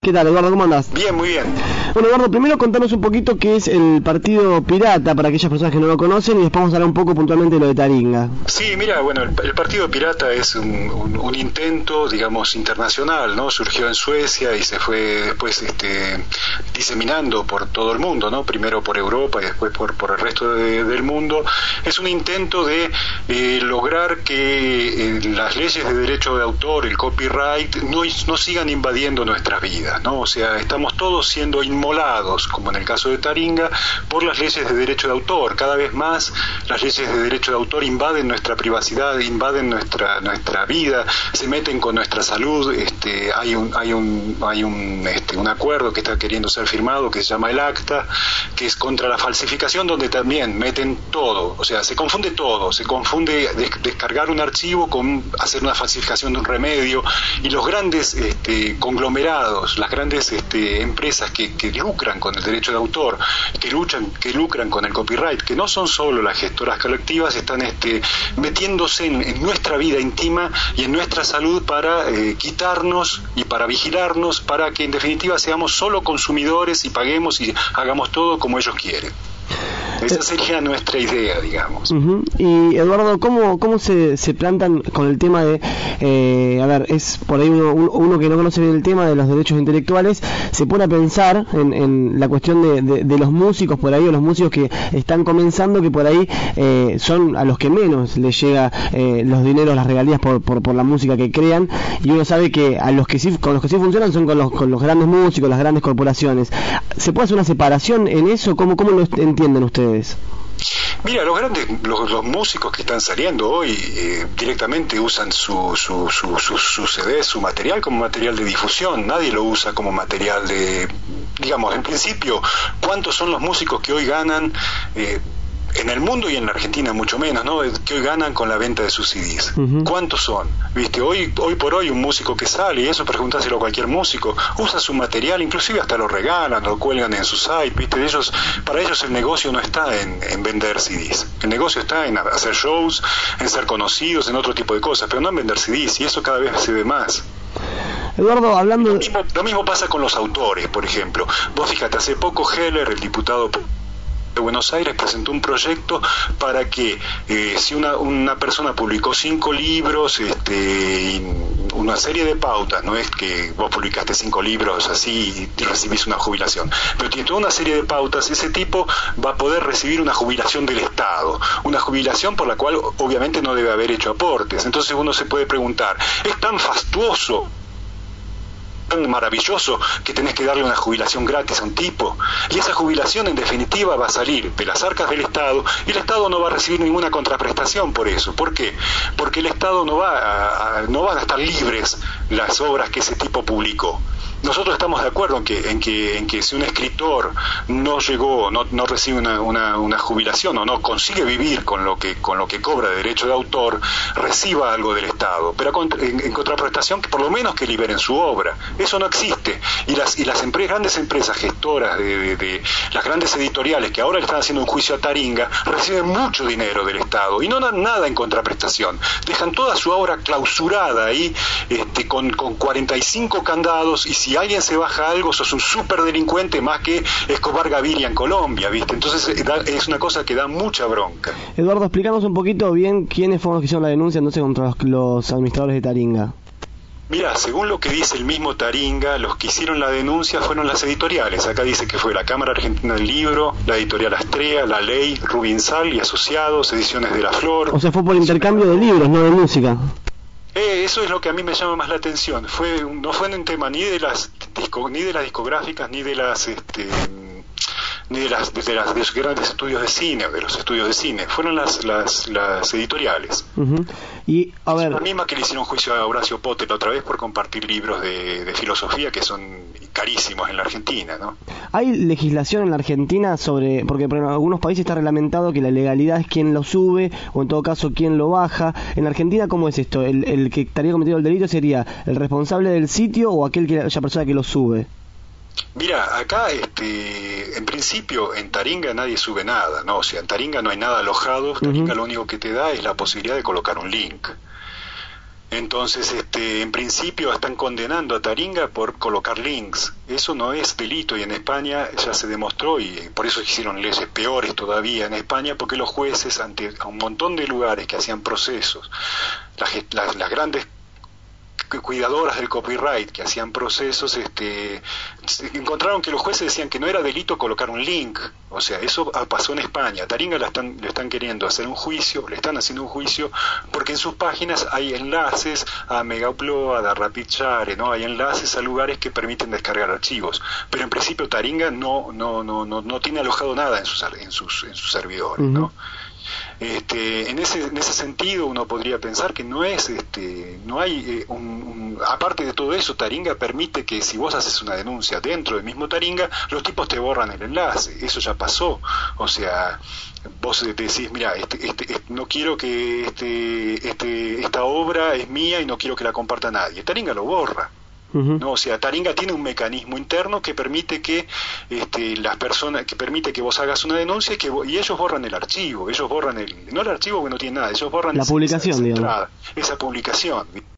¿Qué tal, Eduardo? ¿Cómo andás? Bien, muy bien. Bueno, Eduardo, primero contanos un poquito qué es el Partido Pirata para aquellas personas que no lo conocen y después vamos a hablar un poco puntualmente de lo de Taringa. Sí, mira, bueno, el Partido Pirata es un intento, digamos, internacional, ¿no? Surgió en Suecia y se fue después diseminando por todo el mundo, ¿no? Primero por Europa y después por el resto del mundo. Es un intento de lograr que las leyes de derecho de autor, el copyright, no sigan invadiendo nuestras vidas, ¿no? O sea, estamos todos siendo inmolados, como en el caso de Taringa, por las leyes de derecho de autor. Cada vez más las leyes de derecho de autor invaden nuestra privacidad, invaden nuestra vida, se meten con nuestra salud. Hay un acuerdo que está queriendo ser firmado que se llama el ACTA, que es contra la falsificación, donde también meten todo. O sea, se confunde todo, se confunde descargar un archivo con hacer una falsificación de un remedio, y los grandes conglomerados, las grandes empresas que lucran con el derecho de autor, que lucran con el copyright, que no son solo las gestoras colectivas, están metiéndose en nuestra vida íntima y en nuestra salud para quitarnos y para vigilarnos, para que en definitiva seamos solo consumidores y paguemos y hagamos todo como ellos quieren. Esa sería nuestra idea, digamos. Uh-huh. Y Eduardo, ¿cómo se plantan con el tema de, es por ahí uno que no conoce bien el tema de los derechos intelectuales, se pone a pensar en la cuestión de los músicos por ahí, o los músicos que están comenzando, que por ahí son a los que menos les llega los dineros, las regalías por la música que crean, y uno sabe que con los que sí funcionan son con los grandes músicos, las grandes corporaciones. ¿Se puede hacer una separación en eso? ¿Cómo lo entienden ustedes? Mira, los músicos que están saliendo hoy directamente usan su CD, su material como material de difusión. Nadie lo usa como material digamos, en principio, ¿cuántos son los músicos que hoy ganan en el mundo y en la Argentina mucho menos, ¿no? Que hoy ganan con la venta de sus CDs? Uh-huh. ¿Cuántos son? ¿Viste? Hoy por hoy un músico que sale, y eso preguntárselo a cualquier músico, usa su material, inclusive hasta lo regalan, lo cuelgan en su site, ¿viste? Para ellos el negocio no está en vender CDs. El negocio está en hacer shows, en ser conocidos, en otro tipo de cosas, pero no en vender CDs, y eso cada vez se ve más. Eduardo, hablando... Lo mismo pasa con los autores, por ejemplo. Vos fíjate, hace poco Heller, el diputado de Buenos Aires, presentó un proyecto para que si una persona publicó 5 libros, una serie de pautas, no es que vos publicaste 5 libros así y recibís una jubilación, pero tiene toda una serie de pautas. Ese tipo va a poder recibir una jubilación del Estado, una jubilación por la cual obviamente no debe haber hecho aportes. Entonces uno se puede preguntar, ¿es tan fastuoso, tan maravilloso, que tenés que darle una jubilación gratis a un tipo? Y esa jubilación en definitiva va a salir de las arcas del Estado, y el Estado no va a recibir ninguna contraprestación por eso. ¿Por qué? Porque el Estado no van a estar libres las obras que ese tipo publicó. Nosotros estamos de acuerdo en que si un escritor no recibe una jubilación, o no consigue vivir con lo que cobra de derecho de autor, reciba algo del Estado, pero en contraprestación, que por lo menos que liberen su obra. Eso no existe, y las grandes empresas gestoras de las grandes editoriales, que ahora le están haciendo un juicio a Taringa, reciben mucho dinero del Estado y no dan nada en contraprestación. Dejan toda su obra clausurada ahí, con 45 candados, y si alguien se baja algo, sos un superdelincuente más que Escobar Gaviria en Colombia, ¿viste? Entonces es una cosa que da mucha bronca. Eduardo, explícanos un poquito bien quiénes fueron los que hicieron la denuncia entonces contra los administradores de Taringa. Mira, según lo que dice el mismo Taringa, los que hicieron la denuncia fueron las editoriales. Acá dice que fue la Cámara Argentina del Libro, la Editorial Astrea, La Ley, Rubinsal y Asociados, Ediciones de la Flor. O sea, fue por intercambio de libros, no de música. Eso es lo que a mí me llama más la atención. No fue un tema ni de las discográficas, ni de los grandes estudios de cine, o de los estudios de cine. Fueron las editoriales. Uh-huh. Y a ver, la misma que le hicieron juicio a Horacio Potter la otra vez por compartir libros de filosofía que son carísimos en la Argentina, ¿no? ¿Hay legislación en la Argentina porque en algunos países está reglamentado que la legalidad es quien lo sube, o en todo caso quien lo baja? En la Argentina, ¿cómo es esto? ¿El que estaría cometiendo el delito sería el responsable del sitio o aquella persona que lo sube? Mira, acá en principio en Taringa nadie sube nada, ¿no? O sea, en Taringa no hay nada alojado. Taringa lo único que te da es la posibilidad de colocar un link. Entonces, en principio están condenando a Taringa por colocar links. Eso no es delito y en España ya se demostró, y por eso hicieron leyes peores todavía en España, porque los jueces ante a un montón de lugares que hacían procesos, las grandes cuidadoras del copyright que hacían procesos, encontraron que los jueces decían que no era delito colocar un link. O sea, eso pasó en España. Taringa le están queriendo hacer un juicio, le están haciendo un juicio porque en sus páginas hay enlaces a Megaupload, a RapidShare, ¿no? Hay enlaces a lugares que permiten descargar archivos. Pero en principio Taringa no tiene alojado nada en sus servidores, ¿no? En ese sentido uno podría pensar que no hay aparte de todo eso, Taringa permite que si vos haces una denuncia dentro del mismo Taringa, los tipos te borran el enlace. Eso ya pasó. O sea, vos decís, mira, no quiero que esta obra es mía y no quiero que la comparta nadie. Taringa lo borra. No, o sea, Taringa tiene un mecanismo interno que permite que las personas, que permite que vos hagas una denuncia y ellos borran el archivo, no el archivo que no tiene nada, ellos borran la publicación, esa publicación.